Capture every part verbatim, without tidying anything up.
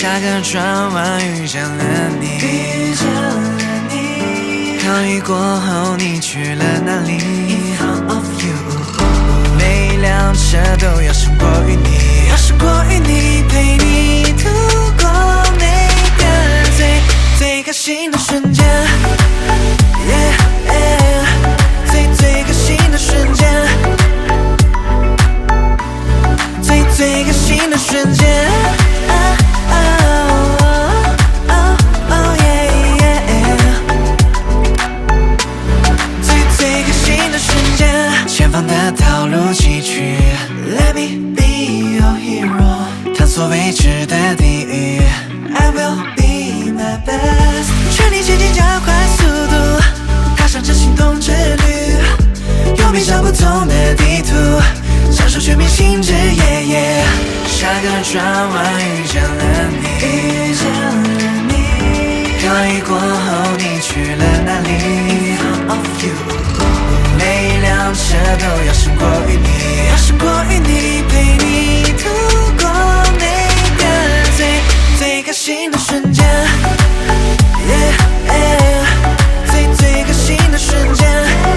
下个转弯遇见了你，考虑过后你去了哪里？每辆车都要胜过于你，要胜过于你，陪你度过每个最最开心的瞬间。Yeah, yeah, 最最开心的瞬间，最最开心的瞬间。前方的道路崎岖 ，Let me be your hero， 探索未知的地狱 ，I will be my best， 全力前进，加快速度，踏上这心动之旅，有每找不同的地图，享受全面心智，夜夜。下个转弯遇见了你，遇见了你，考虑过后你去了哪里 ？Of you。每辆车都要胜过于你，要胜过于你，陪你度过每个最最开心的瞬间。Yeah, yeah, 最最开心的瞬间，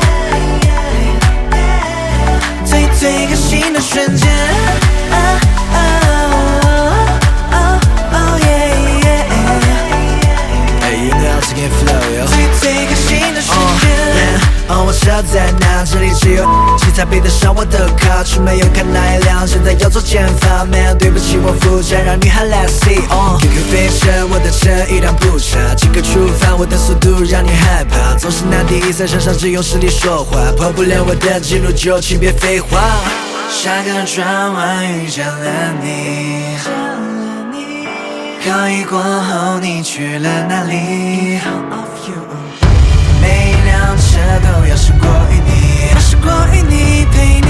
最最开心的瞬间。我车在哪？这里只有你才比得上我的卡。出门又看哪一辆？现在要左前方 ，Man， 对不起，我负责让女孩 Let's see。Q Q 飞车，我的车一辆不差，即刻出发，我的速度让你害怕。总是拿第一，在场上只用实力说话，破不了我的记录就请别废话。下个转弯遇见了你，考虑过后你去了哪里？每辆车都要胜过于你，要胜过于你，陪你。